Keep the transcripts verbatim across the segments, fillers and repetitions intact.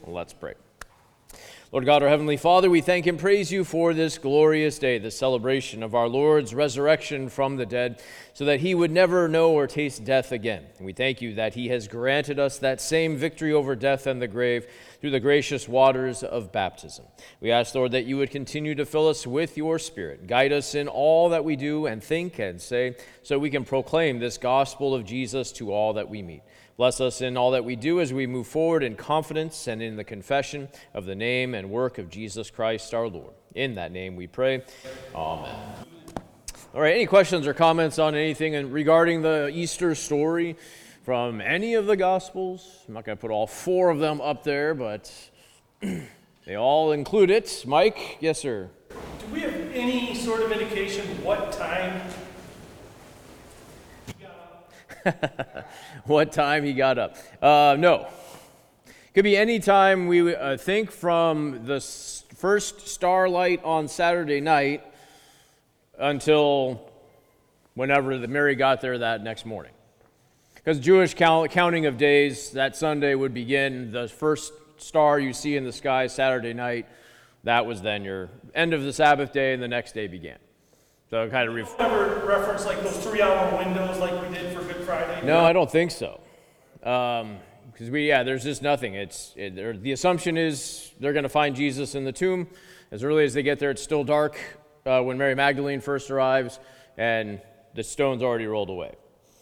Let's pray. Lord God, our Heavenly Father, we thank and praise you for this glorious day, the celebration of our Lord's resurrection from the dead, so that he would never know or taste death again. And we thank you that he has granted us that same victory over death and the grave through the gracious waters of baptism. We ask, Lord, that you would continue to fill us with your Spirit, guide us in all that we do and think and say, so we can proclaim this gospel of Jesus to all that we meet. Bless us in all that we do as we move forward in confidence and in the confession of the name and work of Jesus Christ our Lord. In that name we pray. Amen. All right, any questions or comments on anything regarding the Easter story from any of the Gospels? I'm not going to put all four of them up there, but they all include it. Mike? Yes, sir. Do we have any sort of indication what time he got up? What time he got up? Uh, no. Could be any time we uh, think from the s- first starlight on Saturday night until whenever the Mary got there that next morning. Because Jewish count, counting of days, that Sunday would begin. The first star you see in the sky Saturday night, that was then your end of the Sabbath day, and the next day began. So it kind of ref- Ever reference like those three-hour windows like we did for Good Friday? No, I don't think so. Um, because we, yeah, there's just nothing. It's it, the assumption is they're going to find Jesus in the tomb as early as they get there. It's still dark uh, when Mary Magdalene first arrives, and the stone's already rolled away.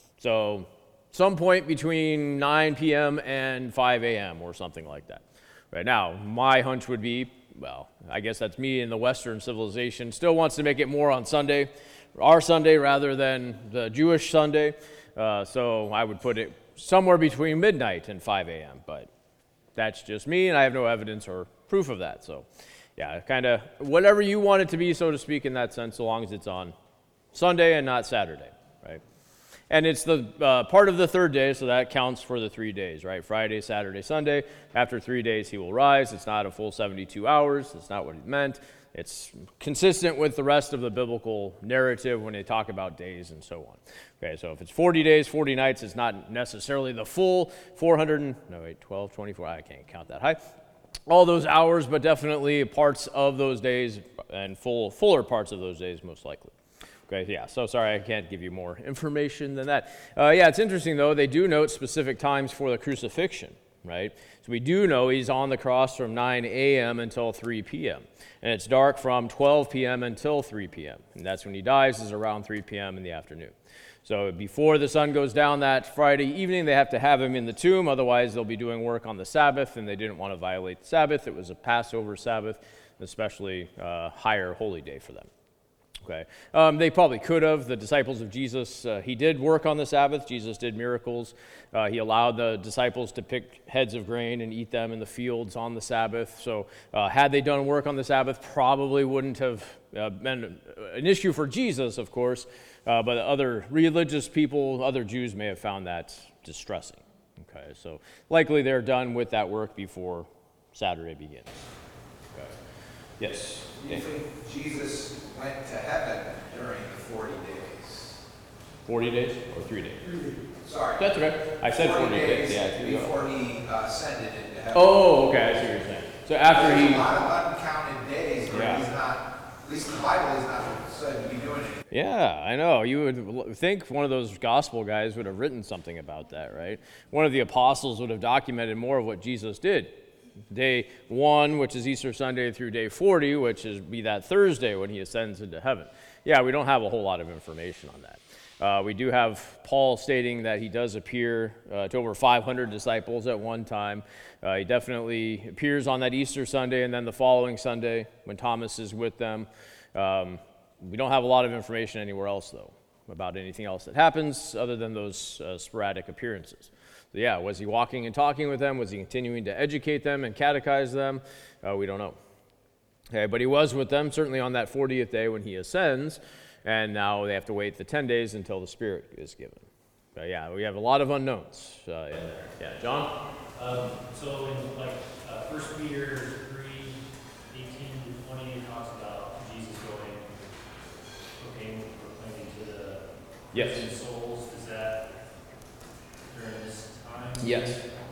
So some point between nine p.m. and five a.m. or something like that. Right now, my hunch would be, well, I guess that's me in the Western civilization, still wants to make it more on Sunday, our Sunday rather than the Jewish Sunday. Uh, so I would put it somewhere between midnight and five a.m., but that's just me, and I have no evidence or proof of that. So yeah, kind of whatever you want it to be, so to speak, in that sense, so long as it's on Sunday and not Saturday, right? And it's the uh, part of the third day, so that counts for the three days, right? Friday, Saturday, Sunday. After three days, he will rise. It's not a full seventy-two hours. That's not what it meant. It's consistent with the rest of the biblical narrative when they talk about days and so on. Okay, so if it's forty days, forty nights, it's not necessarily the full four hundred, no wait, twelve, twenty-four, I can't count that high. All those hours, but definitely parts of those days and full, fuller parts of those days most likely. Okay, yeah, so sorry I can't give you more information than that. Uh, yeah, it's interesting though, they do note specific times for the crucifixion, right? So we do know he's on the cross from nine a.m. until three p.m. And it's dark from twelve p.m. until three p.m. And that's when he dies, is around three p.m. in the afternoon. So before the sun goes down that Friday evening, they have to have him in the tomb, otherwise they'll be doing work on the Sabbath, and they didn't want to violate the Sabbath. It was a Passover Sabbath, especially a higher holy day for them. Okay, um, they probably could have. The disciples of Jesus, uh, he did work on the Sabbath. Jesus did miracles. Uh, he allowed the disciples to pick heads of grain and eat them in the fields on the Sabbath. So uh, had they done work on the Sabbath, probably wouldn't have uh, been an issue for Jesus, of course. Uh, but other religious people, other Jews may have found that distressing. Okay, so likely they're done with that work before Saturday begins. Okay. Yes? Do you think Jesus went to heaven during the forty days? forty days or three days? Sorry. That's okay. I said forty days. Yeah. Before he uh, ascended into heaven. Oh, okay. I see what you're saying. So after There's he... a lot of uncounted days where Yeah. he's not, at least the Bible is not said to be doing it. Yeah, I know. You would think one of those gospel guys would have written something about that, right? One of the apostles would have documented more of what Jesus did. Day one, which is Easter Sunday, through day forty, which is be that Thursday when he ascends into heaven. Yeah, we don't have a whole lot of information on that. Uh, we do have Paul stating that he does appear uh, to over five hundred disciples at one time. Uh, he definitely appears on that Easter Sunday, and then the following Sunday when Thomas is with them. Um, we don't have a lot of information anywhere else, though, about anything else that happens other than those uh, sporadic appearances. So yeah, was he walking and talking with them? Was he continuing to educate them and catechize them? Uh, we don't know. Okay, but he was with them, certainly on that fortieth day when he ascends, and now they have to wait the ten days until the Spirit is given. But yeah, we have a lot of unknowns uh, in there. Yeah, John? Um, so in like uh, First Peter three, eighteen to twenty, it talks about Jesus going, proclaiming, proclaiming to the Yes. prison souls. Is that during this time? Yes.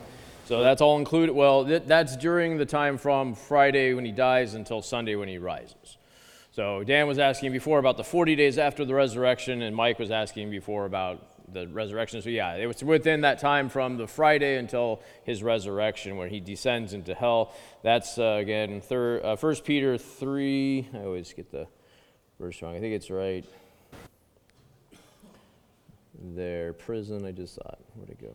So that's all included. Well, th- that's during the time from Friday when he dies until Sunday when he rises. So Dan was asking before about the forty days after the resurrection, and Mike was asking before about the resurrection. So yeah, it was within that time from the Friday until his resurrection where he descends into hell. That's, uh, again, third, uh, First Peter three. I always get the verse wrong. I think it's right there. Prison, I just thought. Where'd it go?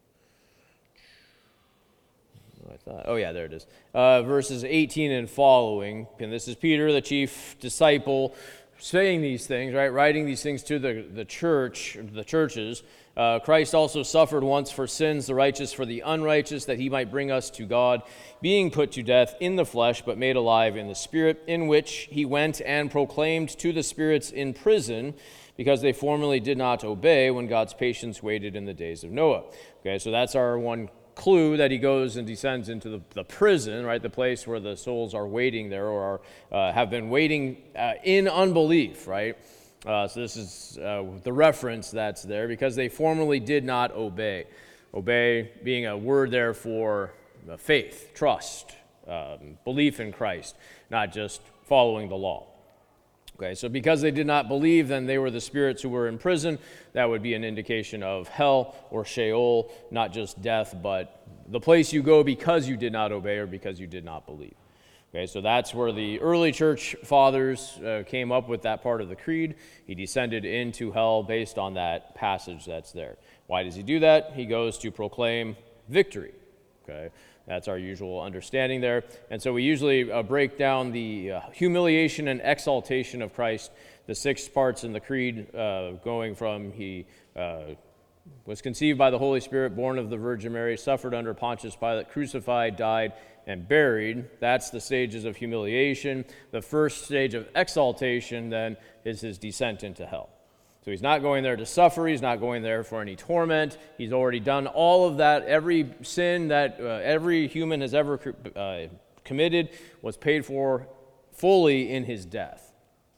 I thought, oh yeah, there it is. Uh, verses eighteen and following. And this is Peter, the chief disciple, saying these things, right? Writing these things to the, the church, the churches. Uh, Christ also suffered once for sins, the righteous for the unrighteous, that he might bring us to God, being put to death in the flesh, but made alive in the spirit, in which he went and proclaimed to the spirits in prison, because they formerly did not obey when God's patience waited in the days of Noah. Okay, so that's our one clue, that he goes and descends into the, the prison, right, the place where the souls are waiting there, or are, uh, have been waiting uh, in unbelief, right? Uh, so this is uh, the reference that's there, because they formerly did not obey. Obey being a word there for uh, faith, trust, um, belief in Christ, not just following the law. Okay, so because they did not believe, then they were the spirits who were in prison. That would be an indication of hell or Sheol, not just death, but the place you go because you did not obey or because you did not believe. Okay, so that's where the early church fathers uh, came up with that part of the creed. He descended into hell based on that passage that's there. Why does he do that? He goes to proclaim victory. Okay, that's our usual understanding there. And so we usually uh, break down the uh, humiliation and exaltation of Christ, the six parts in the creed, uh, going from he uh, was conceived by the Holy Spirit, born of the Virgin Mary, suffered under Pontius Pilate, crucified, died, and buried. That's the stages of humiliation. The first stage of exaltation, then, is his descent into hell. So he's not going there to suffer. He's not going there for any torment. He's already done all of that. Every sin that uh, every human has ever uh, committed was paid for fully in his death.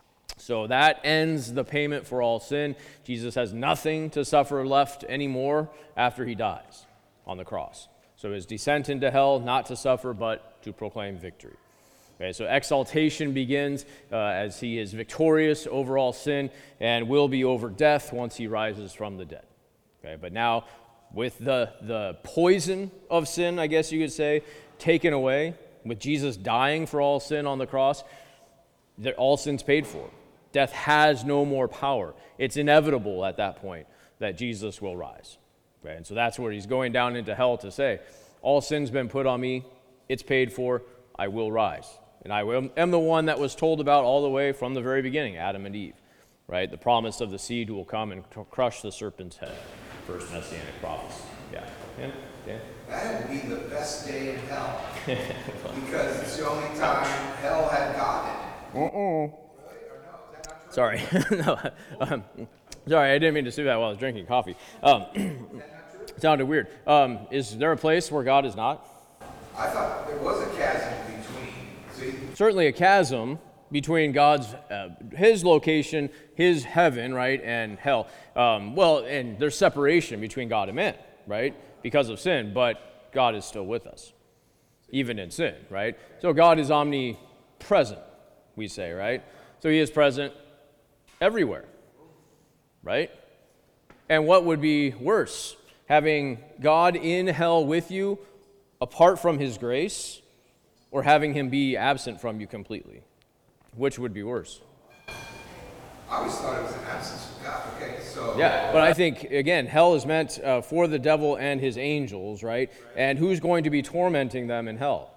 So that ends the payment for all sin. Jesus has nothing to suffer left anymore after he dies on the cross. So his descent into hell, not to suffer, but to proclaim victory. Okay, so exaltation begins uh, as he is victorious over all sin and will be over death once he rises from the dead. Okay, but now with the, the poison of sin, I guess you could say, taken away, with Jesus dying for all sin on the cross, that all sin's paid for. Death has no more power. It's inevitable at that point that Jesus will rise. Okay, and so that's where he's going down into hell to say, all sin's been put on me, it's paid for, I will rise. And I am the one that was told about all the way from the very beginning, Adam and Eve, right? The promise of the seed who will come and crush the serpent's head. First Messianic prophecy. Yeah. Dan? Dan? That would be the best day in hell. Because it's the only time hell had gotten it. Uh-uh. Really? Or no? Is that not true? Sorry. no, um, sorry, I didn't mean to say that while I was drinking coffee. Um, it sounded weird. Um, is there a place where God is not? I thought there was a chasm between. See? Certainly a chasm between God's, uh, his location, his heaven, right, and hell. Um, well, and there's separation between God and man, right, because of sin, but God is still with us, even in sin, right? So God is omnipresent, we say, right? So he is present everywhere, right? And what would be worse, having God in hell with you apart from his grace, or having him be absent from you completely? Which would be worse? I always thought it was an absence of God. Okay, so. Yeah, but I think, again, hell is meant uh, for the devil and his angels, right? And who's going to be tormenting them in hell?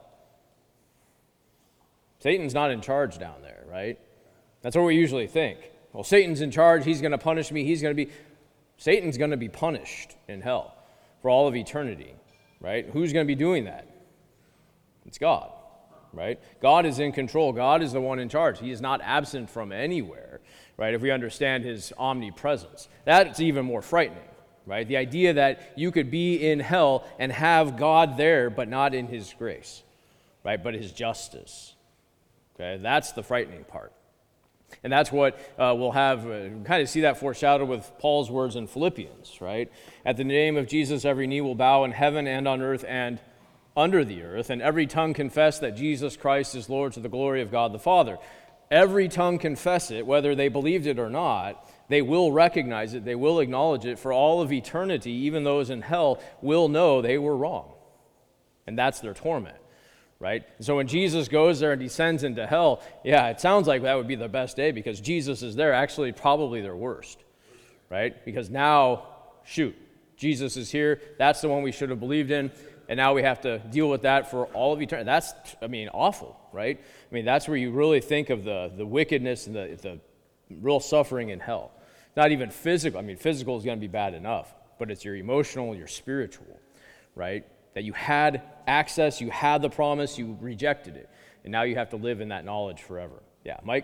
Satan's not in charge down there, right? That's what we usually think. Well, Satan's in charge. He's going to punish me. He's going to be... Satan's going to be punished in hell for all of eternity, right? Who's going to be doing that? It's God. Right? God is in control. God is the one in charge. He is not absent from anywhere, right? If we understand his omnipresence. That's even more frightening, right? The idea that you could be in hell and have God there, but not in his grace, right? But his justice. Okay? That's the frightening part. And that's what uh, we'll have, uh, kind of see that foreshadowed with Paul's words in Philippians, right? At the name of Jesus, every knee will bow in heaven and on earth and under the earth, and every tongue confess that Jesus Christ is Lord to the glory of God the Father. Every tongue confess it, whether they believed it or not. They will recognize it. They will acknowledge it for all of eternity. Even those in hell will know they were wrong. And that's their torment, right? So when Jesus goes there and descends into hell, yeah, it sounds like that would be their best day because Jesus is there. Actually, probably their worst, right? Because now, shoot, Jesus is here. That's the one we should have believed in. And now we have to deal with that for all of eternity. That's, I mean, awful, right? I mean, that's where you really think of the, the wickedness and the, the real suffering in hell. Not even physical. I mean, physical is going to be bad enough, but it's your emotional, your spiritual, right? That you had access, you had the promise, you rejected it. And now you have to live in that knowledge forever. Yeah, Mike?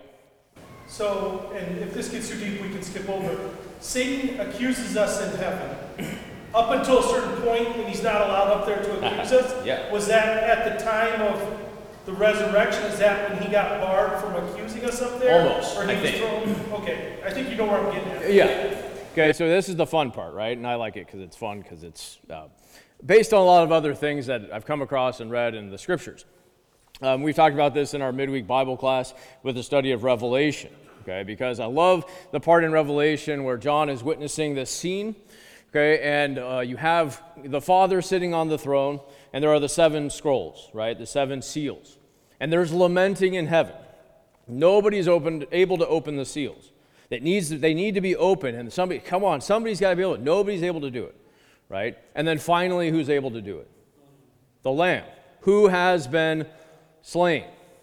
So, and if this gets too deep, we can skip over. Satan accuses us in heaven. Up until a certain point, and he's not allowed up there to accuse us. Yeah. Was that at the time of the resurrection? Is that when he got barred from accusing us up there? Almost, Or he I was think. thrown? Okay, I think you know where I'm getting at. Yeah. Okay, so this is the fun part, right? And I like it because it's fun, because it's uh, based on a lot of other things that I've come across and read in the scriptures. Um, we've talked about this in our midweek Bible class with the study of Revelation, okay? Because I love the part in Revelation where John is witnessing this scene, okay? And uh, you have the Father sitting on the throne, and there are the seven scrolls, right? The seven seals. And there's lamenting in heaven. Nobody's opened, able to open the seals. That needs, they need to be open, and somebody, come on, somebody's got to be able to. Nobody's able to do it, right? And then finally, who's able to do it? The Lamb, who has been slain,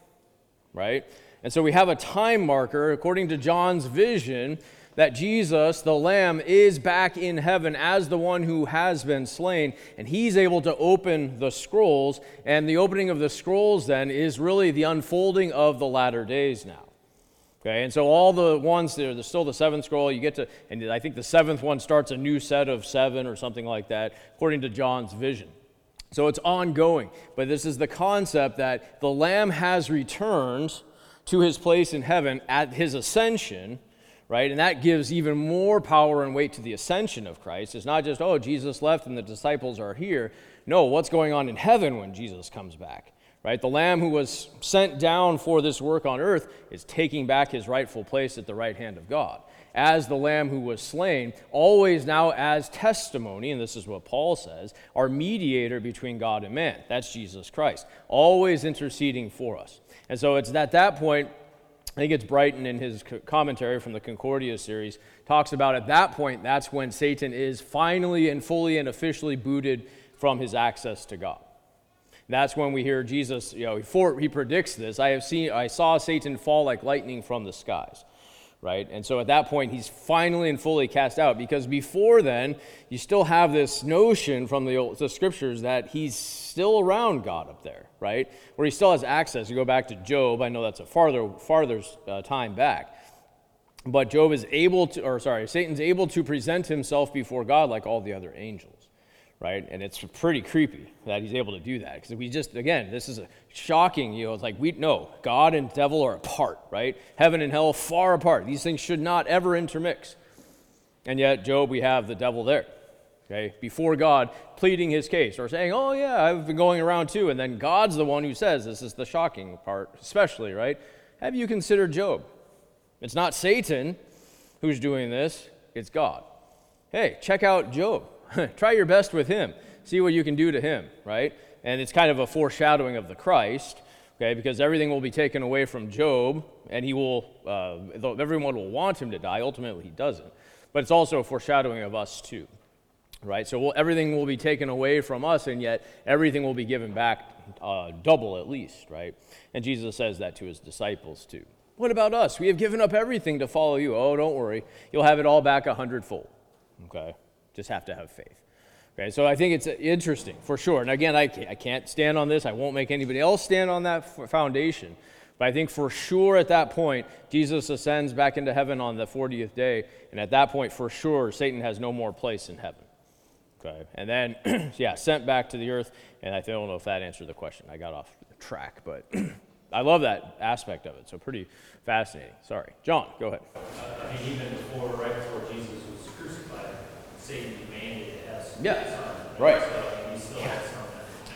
right? And so we have a time marker, according to John's vision, that Jesus, the Lamb, is back in heaven as the one who has been slain, and he's able to open the scrolls, and the opening of the scrolls then is really the unfolding of the latter days now. Okay, and so all the ones there, there's still the seventh scroll, you get to, and I think the seventh one starts a new set of seven or something like that, according to John's vision. So it's ongoing, but this is the concept that the Lamb has returned to his place in heaven at his ascension, right? And that gives even more power and weight to the ascension of Christ. It's not just, oh, Jesus left and the disciples are here. No, what's going on in heaven when Jesus comes back? Right? The Lamb who was sent down for this work on earth is taking back his rightful place at the right hand of God. As the Lamb who was slain, always now as testimony, and this is what Paul says, our mediator between God and man. That's Jesus Christ. Always interceding for us. And so it's at that point, I think it's Brighton in his commentary from the Concordia series, talks about at that point, that's when Satan is finally and fully and officially booted from his access to God. That's when we hear Jesus, you know, before he predicts this, I have seen, I saw Satan fall like lightning from the skies, right? And so at that point, he's finally and fully cast out, because before then, you still have this notion from the, old, the scriptures that he's still around God up there, right? Where he still has access. You go back to Job, I know that's a farther, farther uh, time back, but Job is able to, or sorry, Satan's able to present himself before God like all the other angels. Right? And it's pretty creepy that he's able to do that. Because we just, again, this is a shocking, you know, it's like we know God and devil are apart, right? Heaven and hell far apart. These things should not ever intermix. And yet, Job, we have the devil there, okay, before God pleading his case or saying, oh, yeah, I've been going around too. And then God's the one who says, this is the shocking part, especially, right? Have you considered Job? It's not Satan who's doing this, it's God. Hey, check out Job. Try your best with him. See what you can do to him, right? And it's kind of a foreshadowing of the Christ, okay, because everything will be taken away from Job, and he will, uh, though everyone will want him to die, ultimately he doesn't. But it's also a foreshadowing of us too, right? So we'll, everything will be taken away from us, and yet everything will be given back uh, double at least, right? And Jesus says that to his disciples too. What about us? We have given up everything to follow you. Oh, don't worry. You'll have it all back a hundredfold, okay? Just have to have faith. Okay, so I think it's interesting, for sure. And again, I can't, I can't stand on this. I won't make anybody else stand on that f- foundation. But I think for sure at that point, Jesus ascends back into heaven on the fortieth day. And at that point, for sure, Satan has no more place in heaven. Okay, and then, yeah, sent back to the earth. And I don't know if that answered the question. I got off track, but I love that aspect of it. So pretty fascinating. Sorry. John, go ahead. Uh, I mean, even before, right before Jesus was crucified, Satan demanded to have some Yeah, son, right. So he still has some access.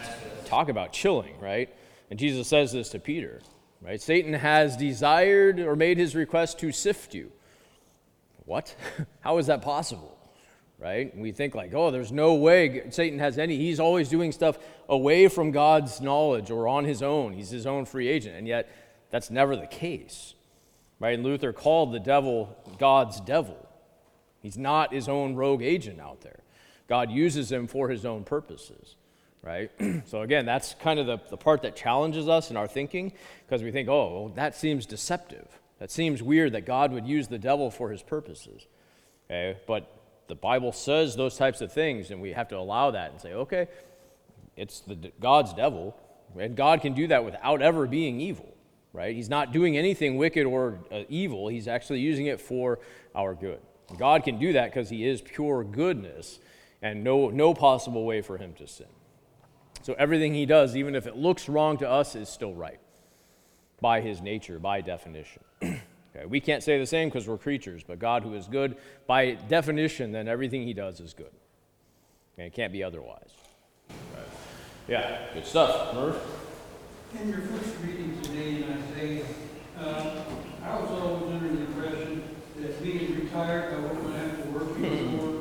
talk about chilling, right? And Jesus says this to Peter, right? Satan has desired or made his request to sift you. What? How is that possible? Right? And we think like, oh, there's no way Satan has any, he's always doing stuff away from God's knowledge or on his own. He's his own free agent. And yet, that's never the case. Right? And Luther called the devil God's devil. He's not his own rogue agent out there. God uses him for his own purposes. Right? So again, that's kind of the, the part that challenges us in our thinking, because we think, oh, well, that seems deceptive. That seems weird that God would use the devil for his purposes. Okay? But the Bible says those types of things, and we have to allow that and say, okay, it's the God's devil, and God can do that without ever being evil, right? He's not doing anything wicked or uh, evil. He's actually using it for our good. God can do that because he is pure goodness, and no, no possible way for him to sin. So everything he does, even if it looks wrong to us, is still right by his nature, by definition. Okay, we can't say the same because we're creatures, but God, who is good, by definition, then everything he does is good. And it can't be otherwise. Right. Yeah, good stuff. Murph? In your first reading today in Isaiah, uh, I was always under the impression that being retired, I wouldn't have to work anymore.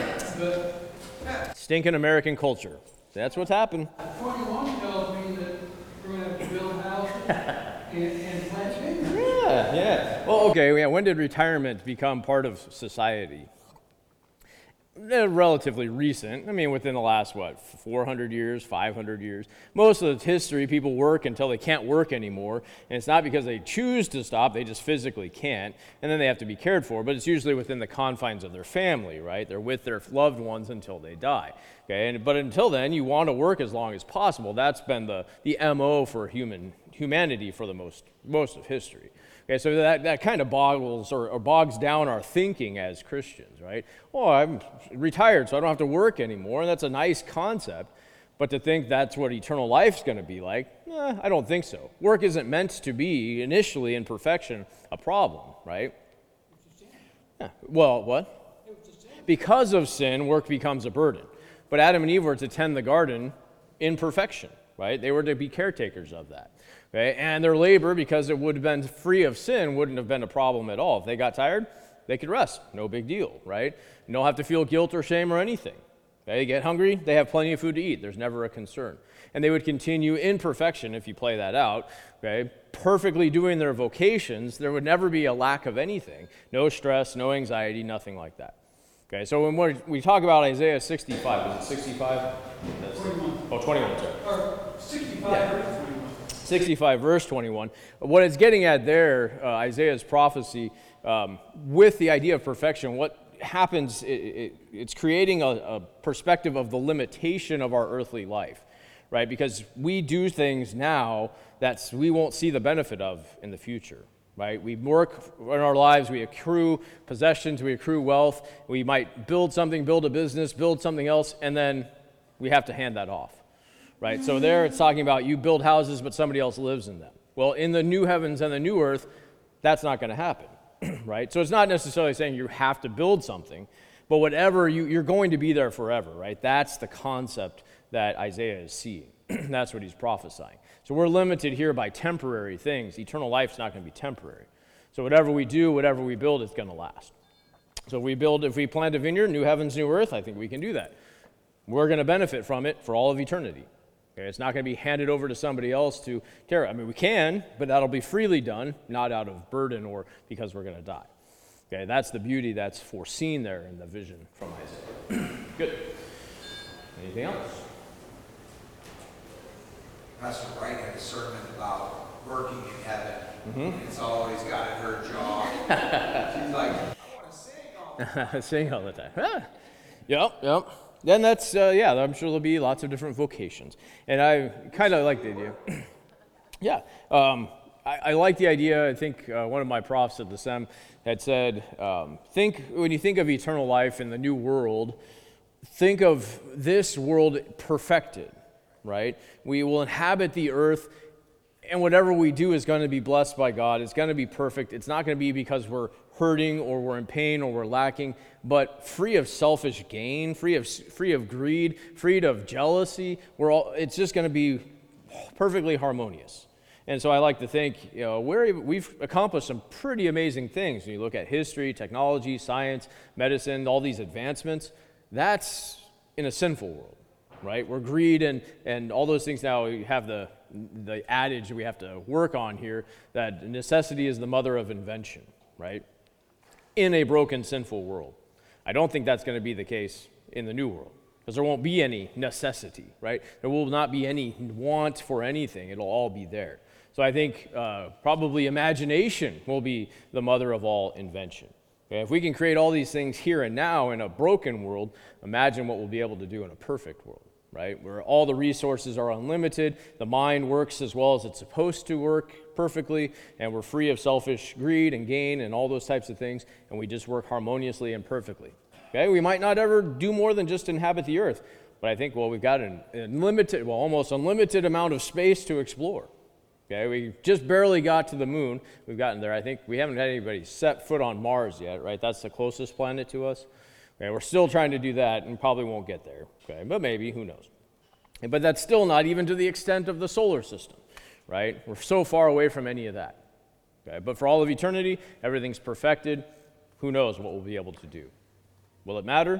But Stinking American culture. That's what's happened. twenty-one tells me that we're going to have to build houses and, and plant vineyards. Yeah, yeah. Well, okay, yeah, when did retirement become part of society? Eh, relatively recent. I mean, within the last, what, four hundred years, five hundred years. Most of the history, people work until they can't work anymore, and it's not because they choose to stop, they just physically can't, and then they have to be cared for, but it's usually within the confines of their family, right? They're with their loved ones until they die. Okay, and, but until then, you want to work as long as possible. That's been the, the M O for human humanity for the most, most of history. Okay, so that, that kind of boggles or, or bogs down our thinking as Christians, right? Oh, I'm retired, so I don't have to work anymore, and that's a nice concept. But to think that's what eternal life's going to be like, eh, I don't think so. Work isn't meant to be, initially in perfection, a problem, right? Yeah. Well, what? Because of sin, work becomes a burden. But Adam and Eve were to tend the garden in perfection, right? They were to be caretakers of that. Okay? And their labor, because it would have been free of sin, wouldn't have been a problem at all. If they got tired, they could rest. No big deal, right? You don't have to feel guilt or shame or anything. Okay? They get hungry, they have plenty of food to eat. There's never a concern. And they would continue in perfection, if you play that out, okay? Perfectly doing their vocations. There would never be a lack of anything. No stress, no anxiety, nothing like that. Okay, so when we're, we talk about Isaiah sixty-five, is it sixty-five? That's twenty-one. Oh, twenty-one, sorry. Or sixty-five Yeah. or twenty-one. sixty-five, verse twenty-one. What it's getting at there, uh, Isaiah's prophecy, um, with the idea of perfection, what happens, it, it, it's creating a, a perspective of the limitation of our earthly life, right? Because we do things now that we won't see the benefit of in the future. Right? We work in our lives, we accrue possessions, we accrue wealth, we might build something, build a business, build something else, and then we have to hand that off. Right? So there it's talking about you build houses, but somebody else lives in them. Well, in the new heavens and the new earth, that's not going to happen. Right? So it's not necessarily saying you have to build something, but whatever, you, you're going to be there forever. Right? That's the concept that Isaiah is seeing. That's what he's prophesying. So we're limited here by temporary things. Eternal life's not going to be temporary. So whatever we do, whatever we build, it's going to last. So if we build, if we plant a vineyard, new heavens, new earth, I think we can do that. We're going to benefit from it for all of eternity. Okay, it's not going to be handed over to somebody else to care. I mean, we can, but that'll be freely done, not out of burden or because we're going to die. Okay, that's the beauty that's foreseen there in the vision from Isaiah. Good. Anything else? Pastor Wright had a sermon about working in heaven. Mm-hmm. It's always got in her jaw. She's like, I want to sing all the time. Sing all the time. Ah. Yep, yep. Then that's, uh, yeah, I'm sure there'll be lots of different vocations. And I kind of like the idea. yeah, um, I, I like the idea. I think uh, one of my profs at the S E M had said, um, think when you think of eternal life in the new world, think of this world perfected. Right? We will inhabit the earth And whatever we do is going to be blessed by God. It's going to be perfect. It's not going to be because we're hurting or we're in pain or we're lacking, but free of selfish gain, free of free of greed, freed of jealousy. We're all. It's just going to be perfectly harmonious. And so I like to think, you know, we're, we've accomplished some pretty amazing things. When you look at history, technology, science, medicine, all these advancements, that's in a sinful world, right? Where greed and, and all those things now have the, the adage we have to work on here that necessity is the mother of invention, right? In a broken, sinful world. I don't think that's going to be the case in the new world. Because there won't be any necessity, right? There will not be any want for anything. It'll all be there. So I think uh, probably imagination will be the mother of all invention. Okay? If we can create all these things here and now in a broken world, imagine what we'll be able to do in a perfect world, right? Where all the resources are unlimited, the mind works as well as it's supposed to work perfectly, and we're free of selfish greed and gain and all those types of things, and we just work harmoniously and perfectly. Okay? We might not ever do more than just inhabit the earth, but I think, well, we've got an unlimited, well, almost unlimited amount of space to explore. Okay, we just barely got to the moon. We've gotten there. I think we haven't had anybody set foot on Mars yet, right? That's the closest planet to us. Okay, we're still trying to do that and probably won't get there. Okay, but maybe, who knows? But that's still not even to the extent of the solar system, right? We're so far away from any of that. Okay, but for all of eternity, everything's perfected. Who knows what we'll be able to do? Will it matter?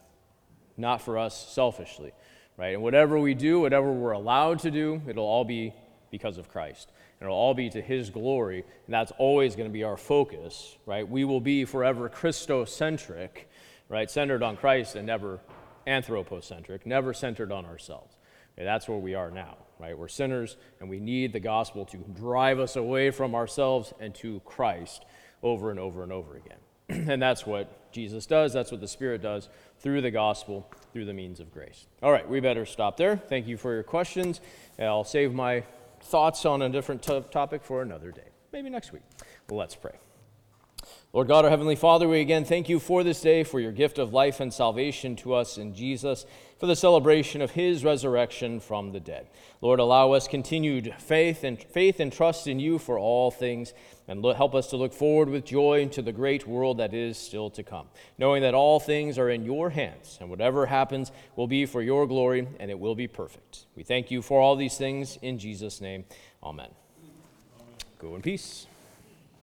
Not for us selfishly, right? And whatever we do, whatever we're allowed to do, it'll all be because of Christ. And it'll all be to his glory, and that's always going to be our focus, right? We will be forever Christocentric, right? Centered on Christ and never anthropocentric, never centered on ourselves. Okay, that's where we are now, right? We're sinners, and we need the gospel to drive us away from ourselves and to Christ over and over and over again. And that's what Jesus does. That's what the Spirit does through the gospel, through the means of grace. All right, we better stop there. Thank you for your questions. I'll save my thoughts on a different t- topic for another day, maybe next week. Well, let's pray. Lord God, our Heavenly Father, we again thank you for this day, for your gift of life and salvation to us in Jesus, for the celebration of his resurrection from the dead. Lord, allow us continued faith and faith and trust in you for all things, and lo- help us to look forward with joy into the great world that is still to come, knowing that all things are in your hands, and whatever happens will be for your glory, and it will be perfect. We thank you for all these things in Jesus' name. Amen. Amen. Go in peace.